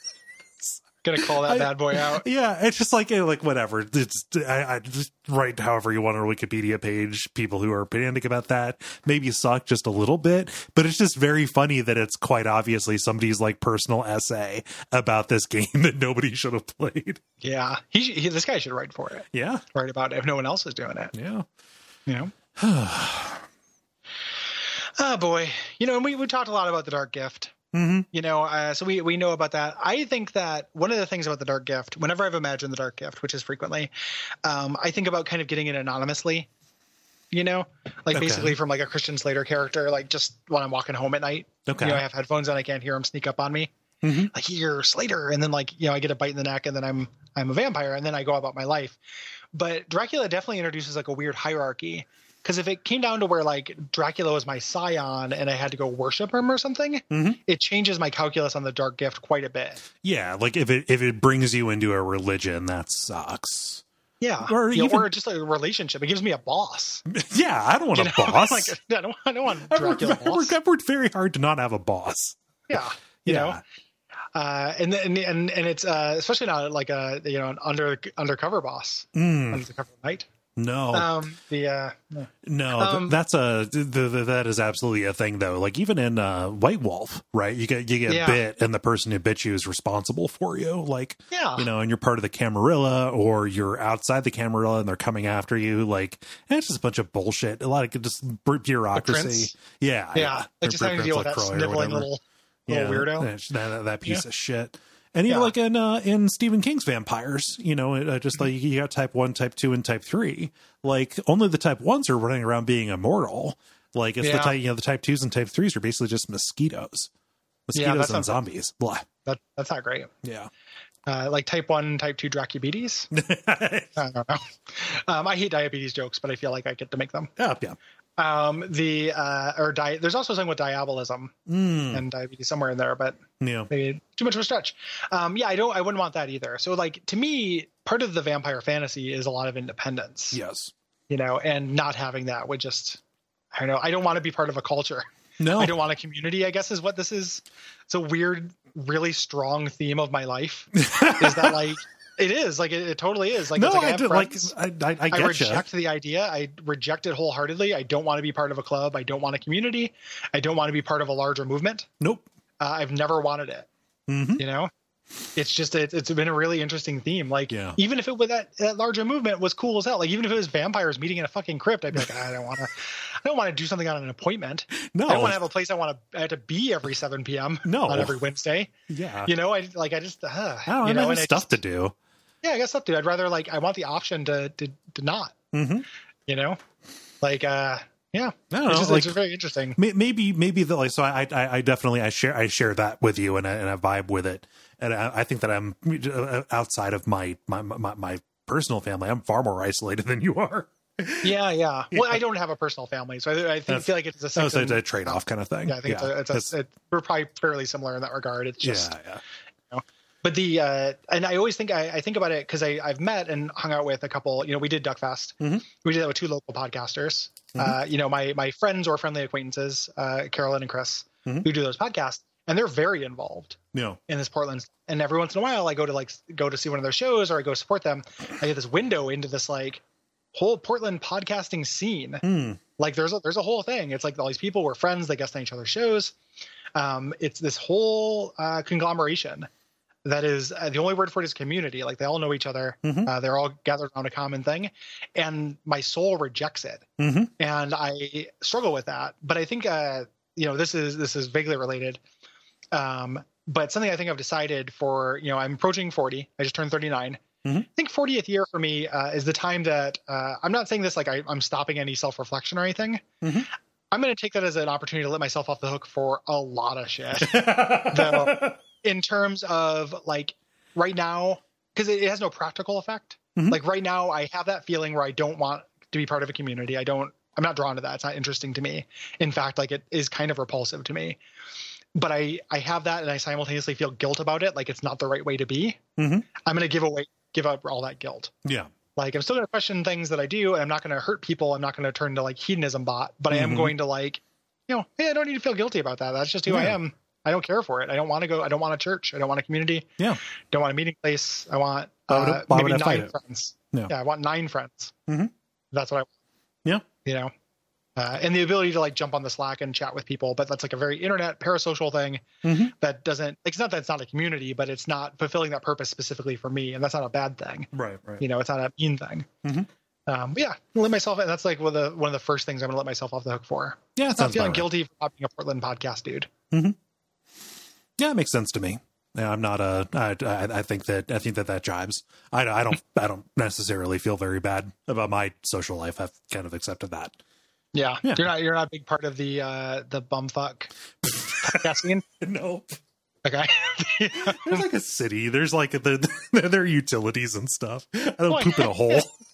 Gonna call that I, bad boy out.
Yeah, it's just like like whatever. It's I, I just write however you want on a Wikipedia page. People who are pedantic about that maybe suck just a little bit, but it's just very funny that it's quite obviously somebody's like personal essay about this game that nobody should have played.
Yeah, he, he this guy should write for it.
Yeah,
write about it if no one else is doing it.
Yeah,
you know. Oh boy, you know, and we we talked a lot about the Dark Gift.
Mm-hmm.
You know, uh, so we, we know about that. I think that one of the things about the Dark Gift, whenever I've imagined the Dark Gift, which is frequently, um, I think about kind of getting it anonymously, you know, like okay. basically from like a Christian Slater character, like just when I'm walking home at night,
okay.
you know, I have headphones on, I can't hear him sneak up on me.
Mm-hmm.
Like, you're Slater. And then like, you know, I get a bite in the neck and then I'm, I'm a vampire and then I go about my life. But Dracula definitely introduces like a weird hierarchy. Because if it came down to where like Dracula was my scion and I had to go worship him or something,
mm-hmm.
it changes my calculus on the Dark Gift quite a bit.
Yeah, like if it if it brings you into a religion, that sucks.
Yeah,
Or
you know,
even-
or just a relationship. It gives me a boss.
Yeah, I don't want
You
a
know?
boss.
Like, I don't, I don't want
I've worked,
Dracula
I've, worked,
boss.
I've worked very hard to not have a boss.
Yeah, you
Yeah.
know. Uh, and, and and and it's uh, especially not like a you know an under undercover boss,
Mm,
undercover knight.
no,
Um, the uh, no.
no, th-
um,
that's a th- th- that is absolutely a thing though. Like even in uh, White Wolf, right? You get you get
Yeah.
bit, and the person who bit you is responsible for you. Like
yeah,
you know, and you're part of the Camarilla, or you're outside the Camarilla, and they're coming after you. Like and it's just a bunch of bullshit. A lot of just bu- bureaucracy.
Prince.
Yeah,
yeah. Like just having to deal with that
LaCroix or
sniveling
whatever.
little little weirdo.
That, that, that piece
Yeah.
of shit. And even
Yeah.
like in uh, in Stephen King's vampires, you know, uh, just
Mm-hmm.
like you got type one, type two, and type three. Like only the type ones are running around being immortal. Like it's the
Yeah.
type, you know, the type twos and type threes are basically just mosquitoes,
Yeah,
mosquitoes
that
and
sounds-
zombies. Blah.
That that's not great.
Yeah.
Uh, like type one, type two Dracubites. I don't know. Um, I hate diabetes jokes, but I feel like I get to make them.
yeah, yeah.
Um, the uh, or di- there's also something with diabolism
Mm,
and diabetes somewhere in there, but
yeah.
maybe too much of a stretch. Um, yeah, I don't. I wouldn't want that either. So, like to me, part of the vampire fantasy is a lot of independence.
Yes.
You know, and not having that would just, I don't know. I don't want to be part of a culture.
No.
I don't want a community. I guess is what this is. It's a weird, really strong theme of my life. Is that like it is like it, it totally is like
no,
it's like I,
I
have
do, like
friends.
I, I, I
I
get you.
reject the idea. I reject it wholeheartedly. I don't want to be part of a club. I don't want a community. I don't want to be part of a larger movement.
Nope.
Uh, I've never wanted it.
Mhm.
You know, it's just it, it's been a really interesting theme. Like
Yeah.
even if it was that, that larger movement was cool as hell. Like even if it was vampires meeting in a fucking crypt, I'd be like, I don't want to. I don't want to do something on an appointment.
No.
I don't want to have a place I want to I have to be every seven p.m.
No.
on every Wednesday.
Yeah.
You know, I like I just uh,
I don't
you
know.
know,
There's
and I
stuff
just-
to do.
yeah, I guess up to. I'd rather like I want the option to to to not.
Mm-hmm.
You know, like uh yeah,
I don't
it's
know.
just,
Like,
it's just very interesting.
May- maybe maybe the like so I I, I definitely I share I share that with you and I, and I vibe with it and I, I think that I'm uh, outside of my my, my my personal family I'm far more isolated than you are.
Yeah, yeah. Well, I don't have a personal family, so I, I think
That's-
feel like it's a
So it's
second,
a, a trade off kind of thing.
Yeah, I think it's a, it's a,
It's-
it, we're probably fairly similar in that regard. It's just,
yeah, yeah.
but the uh, and I always think I, I think about it because I I've met and hung out with a couple. You know, we did Duckfest.
Mhm.
We did that with two local podcasters.
Mhm.
Uh, you know, my my friends or friendly acquaintances, uh, Carolyn and Chris,
Mhm.
who do those podcasts, and they're very involved
No.
in this Portland. And every once in a while, I go to like go to see one of their shows or I go support them. I get this window into this like whole Portland podcasting scene.
Mm.
Like there's a there's a whole thing. It's like all these people were friends. They guest on each other's shows. Um, it's this whole uh, conglomeration that is uh, the only word for it is community. Like they all know each other.
Mhm.
Uh, they're all gathered around a common thing, and my soul rejects it,
Mhm.
and I struggle with that. But I think uh, you know this is this is vaguely related. Um, but something I think I've decided for you know I'm approaching forty. I just turned thirty-nine.
Mhm.
I think fortieth year for me uh, is the time that uh, I'm not saying this like I, I'm stopping any self-reflection or anything.
Mhm.
I'm going to take that as an opportunity to let myself off the hook for a lot of shit. Though, in terms of like right now, because it, it has no practical effect.
Mhm.
Like right now, I have that feeling where I don't want to be part of a community. I don't. I'm not drawn to that. It's not interesting to me. In fact, like it is kind of repulsive to me. But I I have that, and I simultaneously feel guilt about it. Like it's not the right way to be.
Mhm.
I'm going to give away, give up all that guilt.
Yeah.
Like I'm still going to question things that I do, and I'm not going to hurt people. I'm not going to turn to like hedonism bot, but I am
Mhm.
going to like, you know, hey, I don't need to feel guilty about that. That's just who I
Yeah.
am. I don't care for it. I don't want to go. I don't want a church. I don't want a community.
Yeah.
Don't want a meeting place. I want
Why would
uh,
I- why
maybe
would I fight
nine
it?
friends.
Yeah.
Yeah, I want nine friends.
Mhm.
That's what I want.
Yeah.
You know, uh, and the ability to like jump on the Slack and chat with people, but that's like a very internet parasocial thing
Mhm.
that doesn't. Like, it's not that it's not a community, but it's not fulfilling that purpose specifically for me, and that's not a bad thing.
Right. Right.
You know, it's not a mean thing.
Mhm.
Um, but yeah, let myself. And that's like one of the one of the first things I'm going to let myself off the hook for.
Yeah. It
Not
sounds
feeling
about right.
guilty for not being a Portland podcast dude.
Yeah, it makes sense to me. Yeah, I'm not a. I, I, I think that I think that that jives. I, I don't. I don't necessarily feel very bad about my social life. I've kind of accepted that.
Yeah.
Yeah.
you're not you're not a big part of the uh, the bumfuck podcast scene.
No,
Okay.
there's like a city. There's like the there are utilities and stuff. I don't
Well,
poop in a hole.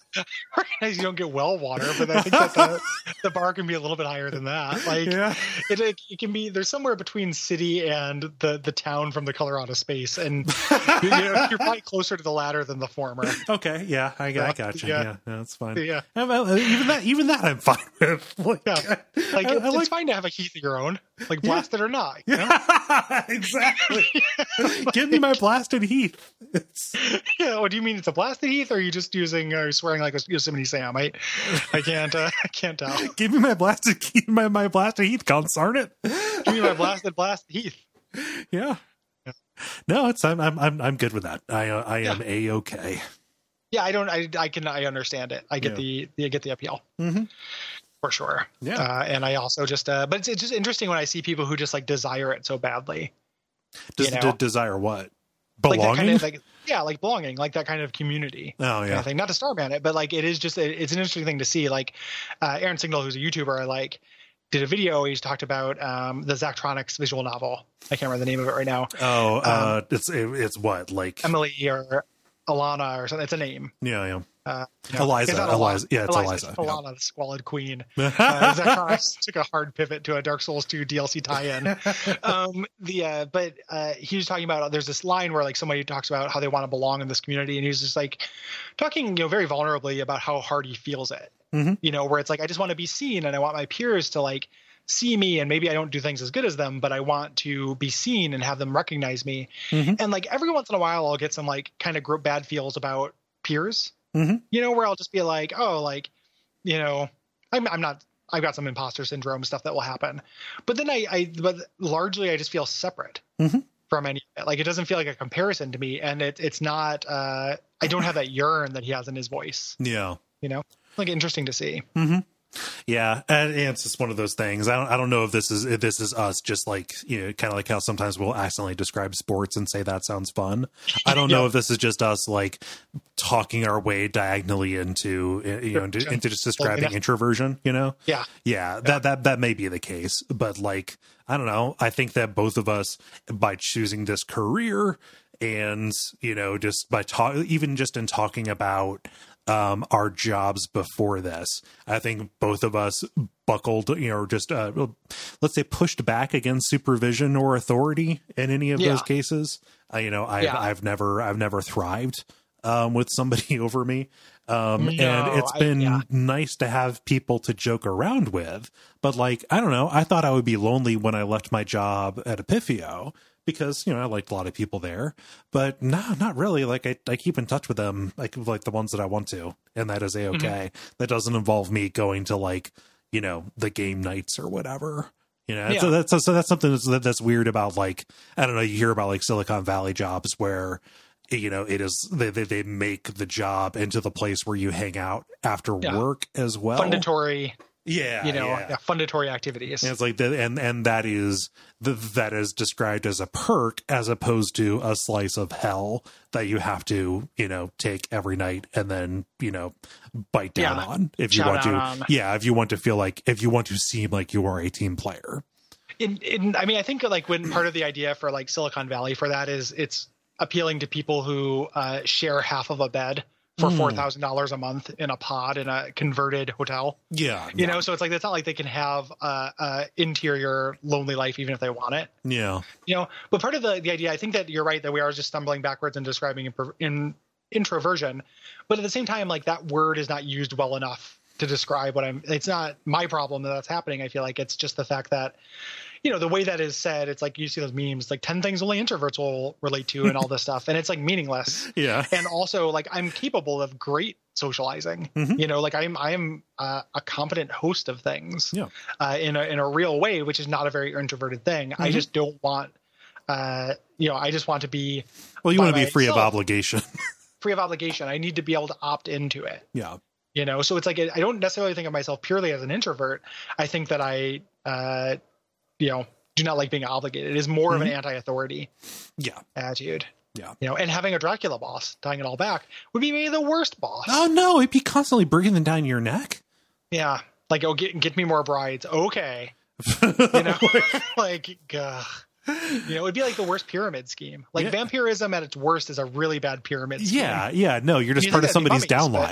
recognize you don't get well water, but I think that the, the bar can be a little bit higher than that. Like
Yeah.
it, it, it can be, there's somewhere between city and the, the town from the color out of space. And you know, you're probably closer to the latter than the former.
Okay. Yeah. I,
Yeah,
I got you.
yeah.
Yeah. yeah that's fine.
Yeah.
Uh, well, even that, even that I'm fine with. Like,
Yeah. Like,
I-
it,
I
it's
like-
fine to have a Heath of your own, like blasted or not. You know?
exactly. Give me my blasted Heath. It's,
Yeah. What do you mean it's a blasted Heath, or are you just using uh, swearing like a Yosemite Sam? I, I can't, uh, I can't tell.
give me my blasted Heath, my, my blasted Heath, consarn it.
Give me my blasted, blasted Heath.
Yeah.
Yeah.
No, it's I'm I'm I'm I'm good with that. I uh, I am a okay.
Yeah, I don't. I, I can. I understand it. I get
Yeah.
the. the I get the appeal
Mm-hmm.
for sure.
Yeah.
Uh, and I also just. Uh, but it's, it's just interesting when I see people who just like desire it so badly.
Does
You know?
d- desire what?
Like that
Belonging?
kind of like. Yeah, like belonging, like that kind of community.
oh
Kind
yeah.
of thing. Not to starman it, but like it is just. It, it's an interesting thing to see. Like uh, Aaron Signal, who's a YouTuber, like did a video. He's talked about um, the Zachtronics visual novel. I can't remember the name of it right now.
Oh, uh, it's it, it's what like
Emily or Alana or something. It's a name.
yeah yeah.
Uh, no,
Eliza,
it's not
Eliza.
Alana.
Yeah, it's
Eliza.
Eliza,
It's
yeah.
Alana, the squalid queen. Uh, Zachtronics took a hard pivot to a Dark Souls two D L C tie-in. Um, the uh, but uh, he was talking about there's this line where like somebody talks about how they want to belong in this community, and he's just like talking, you know, very vulnerably about how hard he feels it.
Mhm.
You know, where it's like I just want to be seen, and I want my peers to like see me, and maybe I don't do things as good as them, but I want to be seen and have them recognize me.
Mhm.
And like every once in a while, I'll get some like kind of gr- bad feels about peers.
Mhm.
You know, where I'll just be like, oh, like, you know, I'm I'm not. I've got some imposter syndrome stuff that will happen, but then I, I but largely I just feel separate
Mhm.
from any of it. Like it doesn't feel like a comparison to me, and it it's not. Uh, I don't have that yearn that he has in his voice.
Yeah.
You know, like interesting to see.
Mm-hmm. Yeah, and it's just one of those things. I don't, I don't know if this is if this is us just like, you know, kind of like how sometimes we'll accidentally describe sports and say that sounds fun. I don't know
Yeah.
if this is just us like talking our way diagonally into you know into, into just describing
enough.
introversion. You know,
Yeah.
yeah, that that that may be the case, but like I don't know. I think that both of us, by choosing this career and you know just by talk, even just in talking about um, our jobs before this, I think both of us buckled, you know, just uh, let's say pushed back against supervision or authority in any of
Yeah.
those cases. Uh, you know, I've,
Yeah.
I've never, I've never thrived um, with somebody over me. Um,
No,
and it's
I-
been
yeah.
nice to have people to joke around with, but like, I don't know, I thought I would be lonely when I left my job at Epifio, because, you know, I liked a lot of people there, but no, not really. Like I, I keep in touch with them, like, like the ones that I want to, and that is a-okay.
Mm-hmm.
That doesn't involve me going to like, you know, the game nights or whatever, you know?
Yeah.
So that's, so that's something that's, that's weird about like, I don't know, you hear about like Silicon Valley jobs where, you know, it is, they, they, they make the job into the place where you hang out after
Yeah.
work as well.
Fundatory,
Yeah.
you know,
yeah.
yeah, fundatory activities.
And it's like that, and and that is the, that is described as a perk as opposed to a slice of hell that you have to, you know, take every night and then, you know, bite down
Yeah.
on if you
Chow
want to.
down on.
Yeah, if you want to feel like if you want to seem like you are a team player.
In, in, I mean, I think like when part of the idea for like Silicon Valley for that is it's appealing to people who uh, share half of a bed for
Mm.
four thousand dollars a month in a pod in a converted hotel.
Yeah,
You know, so it's like it's not like they can have a, a interior lonely life even if they want it.
yeah,
You know, but part of the the idea, I think that you're right that we are just stumbling backwards and describing in, in introversion, but at the same time, like that word is not used well enough to describe what I'm. It's not my problem that that's happening. I feel like it's just the fact that, you know, the way that is said, it's like you see those memes, like ten things only introverts will relate to and all this stuff. And it's like meaningless.
yeah,
And also like I'm capable of great socializing,
Mhm.
you know, like I'm, I am uh, a competent host of things
Yeah.
uh, in a, in a real way, which is not a very introverted thing. I
Mhm.
just don't want, uh, you know, I just want to be
Well, you
by
want to be free of
myself.
obligation.
free of obligation. I need to be able to opt into it.
Yeah,
You know, so it's like I don't necessarily think of myself purely as an introvert. I think that I, uh, you know, do not like being obligated. It is more of an anti-authority
yeah,
attitude.
yeah.
You know, and having a Dracula boss, tying it all back, would be maybe the worst boss.
Oh no, it'd be constantly breathing down your neck.
Yeah, like oh, get get me more brides. Okay, you know, like ugh. You know, it'd be like the worst pyramid scheme. Like
Yeah.
vampirism at its worst is a really bad pyramid scheme.
Yeah, yeah. No, you're just
You
part
think
of
that'd be
somebody's
mummies,
downline.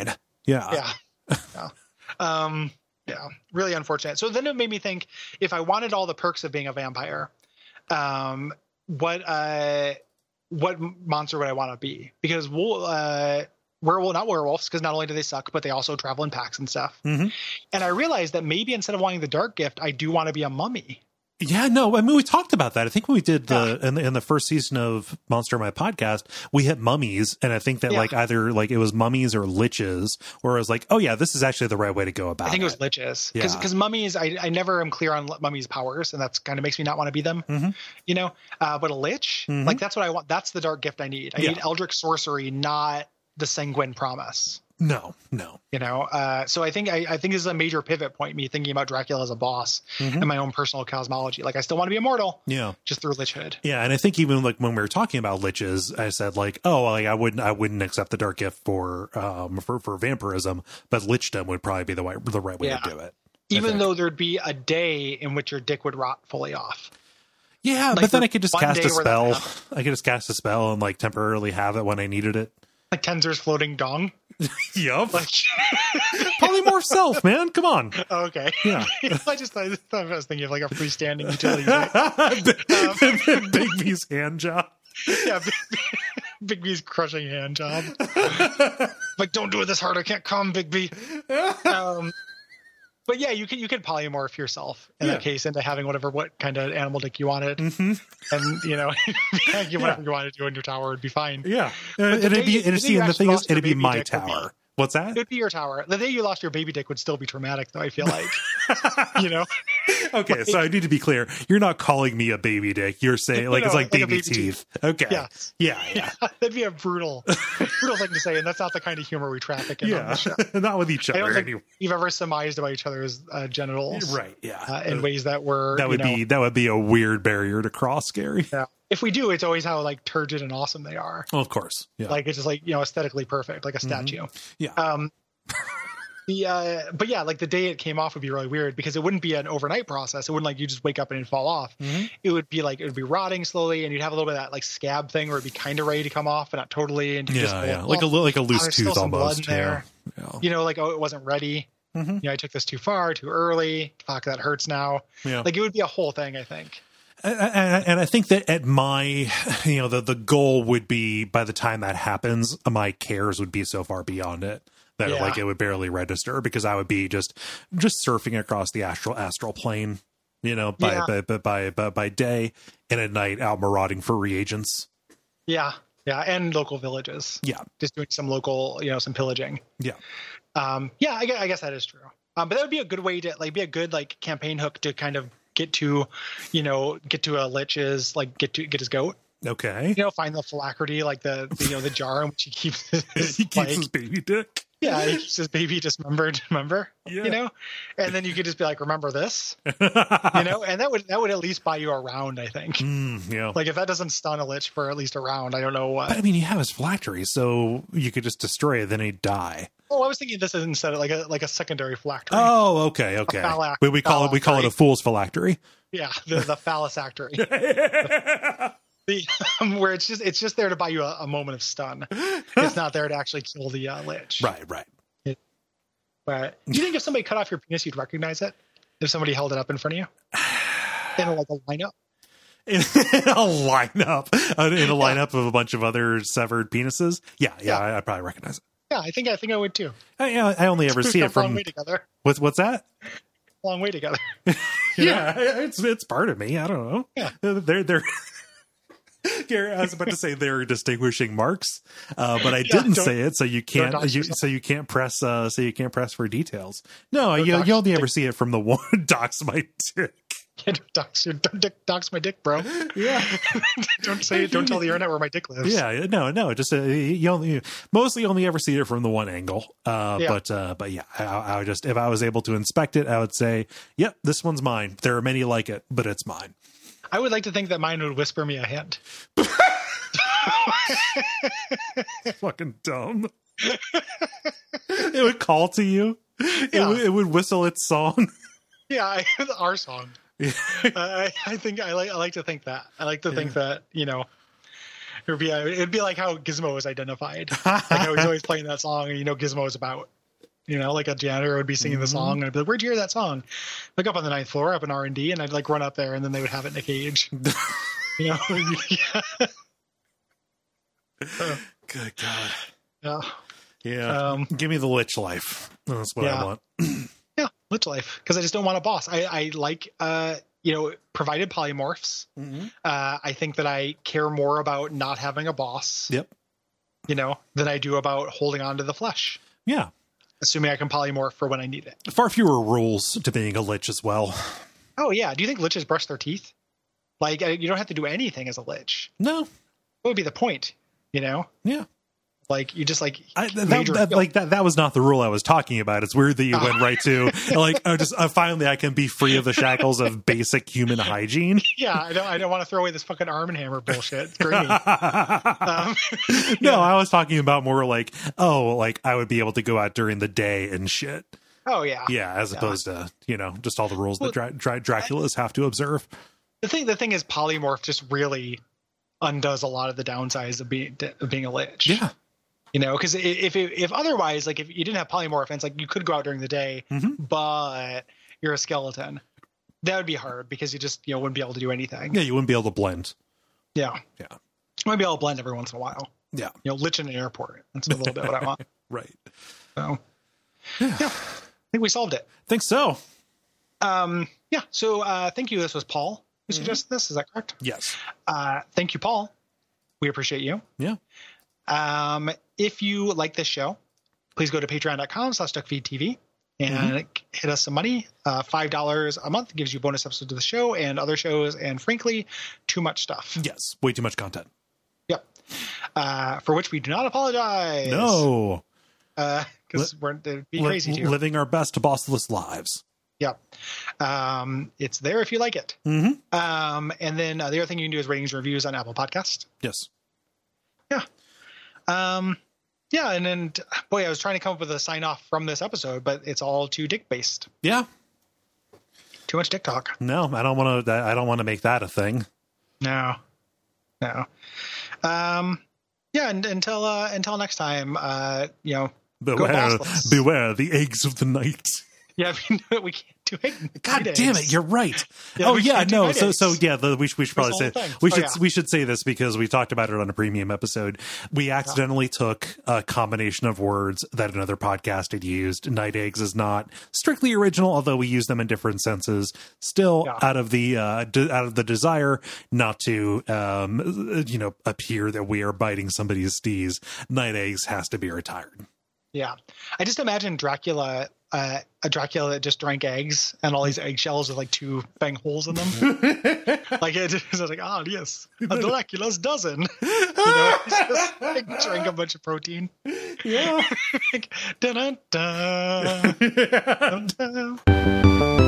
Yeah.
Yeah. yeah. Um, yeah. Really unfortunate. So then it made me think, if I wanted all the perks of being a vampire, um, what uh, what monster would I want to be? Because we'll, uh, werewolf, not werewolves, because not only do they suck, but they also travel in packs and stuff.
Mm-hmm.
And I realized that maybe instead of wanting the dark gift, I do want to be a mummy.
Yeah, no, I mean, we talked about that. I think when we did the, yeah. in the, in the first season of Monster My Podcast, we hit mummies. And I think that yeah. like either like it was mummies or liches, where I was like, oh yeah, this is actually the right way to go about it.
I think
it,
it was liches. Because yeah. because mummies, I, I never am clear on mummies' powers, and that's kind of makes me not want to be them,
mm-hmm.
you know? Uh, but a lich, mm-hmm. like that's what I want. That's the dark gift I need. I yeah. need Eldritch sorcery, not the sanguine promise.
No, no.
You know, uh, so I think I, I think this is a major pivot point, me thinking about Dracula as a boss
mm-hmm.
and my own personal cosmology. Like, I still want to be immortal.
Yeah.
Just through Lichhood.
Yeah, and I think even like when we were talking about liches, I said like, oh, like I wouldn't I wouldn't accept the dark gift for um for, for vampirism, but lichdom would probably be the right the right way
yeah.
to do it.
Even though there'd be a day in which your dick would rot fully off.
Yeah, like but then I could just cast a spell. I could just cast a spell and like temporarily have it when I needed it.
Like Tenser's floating dong.
Yup. Like, polymorph self, man. Come on.
Oh, okay.
Yeah.
I just thought, I thought I was thinking of like a freestanding utility. um,
Big B's hand job.
Yeah, Big, Big B's crushing hand job. Like, don't do it this hard. I can't come, Big B. Um, but yeah, you can you can polymorph yourself in yeah. that case into having whatever what kind of animal dick you wanted,
mm-hmm.
and you know, you whatever yeah. you wanted to do in your tower would be fine.
Yeah, and it'd be interesting. And the thing is, it'd be my tower. What's that?
It'd be your tower. The day you lost your baby dick would still be traumatic, though, I feel like. You know?
Okay, like, so I need to be clear. You're not calling me a baby dick. You're saying, like, no, it's like, like baby, baby teeth. teeth. Okay.
Yes.
Yeah, yeah.
yeah. That'd be a brutal, brutal thing to say, and that's not the kind of humor we traffic in
yeah.
on the show.
Not with each other.
I don't think
anyway.
You've ever surmised about each other's uh, genitals.
Right, yeah.
Uh, in uh, ways that were,
That would
you know,
be that would be a weird barrier to cross, Gary.
Yeah. If we do, it's always how like turgid and awesome they are.
Well, of course. Yeah.
Like it's just like, you know, aesthetically perfect, like a statue.
Mm-hmm. Yeah.
Um, the uh, but yeah, like the day it came off would be really weird because it wouldn't be an overnight process. It wouldn't like you just wake up and it'd fall off.
Mm-hmm.
It would be like it would be rotting slowly, and you'd have a little bit of that like scab thing where it'd be kind of ready to come off, but not totally. And you
yeah,
just
yeah,
well,
like a like a loose
oh,
tooth almost.
Yeah.
yeah,
you know, like oh, it wasn't ready.
Mm-hmm.
You know, I took this too far, too early. Fuck, that hurts now.
Yeah,
like it would be a whole thing, I think.
And, and I think that at my, you know, the, the goal would be by the time that happens, my cares would be so far beyond it that yeah. like it would barely register because I would be just just surfing across the astral astral plane, you know, by yeah. by, by, by by by day and at night out marauding for reagents.
Yeah, yeah, and local villages.
Yeah,
just doing some local, you know, some pillaging.
Yeah,
um, yeah, I guess, I guess that is true. Um, but that would be a good way to like be a good like campaign hook to kind of get to, you know, get to a lich's, like get to get his goat.
Okay.
You know, find the phylactery, like the, the you know the jar in which he keeps his,
he keeps
like,
his baby dick.
Yeah, he keeps his baby dismembered, remember?
Yeah.
You know, and then you could just be like, remember this, you know, and that would that would at least buy you a round, I think.
Mm, yeah.
Like if that doesn't stun a lich for at least a round, I don't know what.
But I mean, you have his phylactery, so you could just destroy it, then he'd die.
Oh, I was thinking this is instead of like a like a secondary phylactery.
Oh, okay, okay.
Phalac-
we, we call it we call it a fool's phylactery.
Yeah, the the phallus-actory. The, um, where it's just it's just there to buy you a, a moment of stun. It's not there to actually kill the uh, lich.
Right, right.
It, but do you think if somebody cut off your penis, you'd recognize it? If somebody held it up in front of you in a, like a lineup,
in, in a lineup, in a lineup yeah. of a bunch of other severed penises, yeah, yeah, yeah. I, I'd probably recognize it.
Yeah, I think I think I would too.
I, yeah, I only ever see it from.
Long way together.
What's what's that?
Long way together.
Yeah, know? it's it's part of me. I don't know.
Yeah,
they're they're. Gary, I was about to say they're distinguishing marks, uh, but I yeah, didn't say it, so you can't. You, so you can't press. Uh, so you can't press for details. No, you, you only ever see it from the one. Dox my dick.
Yeah, dox, don't dick, dox my dick, bro.
Yeah,
don't say. Don't tell the internet where my dick lives.
Yeah, no, no. Just uh, you only you mostly only ever see it from the one angle. Uh,
yeah.
But uh, but yeah, I, I would just if I was able to inspect it, I would say, yep, this one's mine. There are many like it, but it's mine.
I would like to think that mine would whisper me a hint.
Fucking dumb. It would call to you.
Yeah.
It, would, it would whistle its song.
Yeah, I, our song.
Yeah.
uh, I, I think I like. I like to think that. I like to yeah. think that you know, it would be. It'd be like how Gizmo was identified. Like how he's always playing that song, and you know, Gizmo is about. You know, like a janitor would be singing the song, and I'd be like, "Where'd you hear that song?" Like up on the ninth floor, up in R and D, and I'd like run up there, and then they would have it in a cage. You know, yeah. Uh,
Good God.
Yeah.
Yeah. Um, Give me the lich life. That's what
yeah.
I want.
Yeah, lich life. Because I just don't want a boss. I, I like, uh, you know, provided polymorphs. Mm-hmm. Uh, I think that I care more about not having a boss.
Yep.
You know, than I do about holding on to the flesh.
Yeah.
Assuming I can polymorph for when I need it.
Far fewer rules to being a lich as well.
Oh, yeah. Do you think liches brush their teeth? Like, you don't have to do anything as a lich.
No.
What would be the point? You know?
Yeah.
Like, you just, like...
I, that, that, like that that was not the rule I was talking about. It's weird that you went right to, like, oh, just uh, finally I can be free of the shackles of basic human hygiene.
Yeah, I don't I don't want to throw away this fucking Arm and Hammer bullshit. It's great. um,
no, yeah. I was talking about more like, oh, like, I would be able to go out during the day and shit.
Oh, yeah.
Yeah, as yeah. opposed to, you know, just all the rules well, that Dra- Dra- Draculas have to observe.
The thing, the thing is, polymorph just really undoes a lot of the downsides of being of being a lich.
Yeah.
You know, because if if otherwise, like if you didn't have polymorph, it's like you could go out during the day, mm-hmm. but you're a skeleton. That would be hard because you just you know wouldn't be able to do anything.
Yeah, you wouldn't be able to blend.
Yeah,
yeah,
you might be able to blend every once in a while.
Yeah,
you know, lich in an airport. That's a little bit what I want.
Right.
So, yeah. yeah, I think we solved it.
Think so.
Um. Yeah. So, uh, thank you. This was Paul who mm-hmm. suggested this. Is that correct?
Yes.
Uh, thank you, Paul. We appreciate you.
Yeah.
Um, if you like this show, please go to patreon.com slash duckfeedtv and mm-hmm. hit us some money. Uh, five dollars a month gives you bonus episodes of the show and other shows. And frankly, too much stuff.
Yes. Way too much content.
Yep. Uh, for which we do not apologize.
No.
Uh, cause Li- we're, it'd be crazy
li-
too.
Living our best bossless lives.
Yep. Um, it's there if you like it.
Mm-hmm.
Um, and then uh, the other thing you can do is ratings and reviews on Apple Podcast.
Yes.
Yeah. Um, yeah, and then, boy, I was trying to come up with a sign off from this episode, but it's all too dick based.
Yeah.
Too much dick talk.
No, I don't want to, I don't want to make that a thing.
No, no. Um, yeah. And until, uh, until next time, uh, you know,
beware, beware the eggs of the night.
Yeah. I mean, we can't do it.
God damn it. You're right. Yeah, oh yeah. No. So, so yeah, the, we should, we should probably say, thing. we should, oh, yeah. we should say this because we talked about it on a premium episode. We accidentally yeah. took a combination of words that another podcast had used. Night eggs is not strictly original, although we use them in different senses. Still yeah. out of the, uh, de- out of the desire not to, um, you know, appear that we are biting somebody's steez. Night eggs has to be retired. Yeah. I just imagine Dracula, uh, a Dracula that just drank eggs and all these eggshells with like two bang holes in them. Like it was like, oh yes, a Dracula's dozen. You know, just like, drank a bunch of protein. Yeah. Like, dun, dun, dun, dun, dun.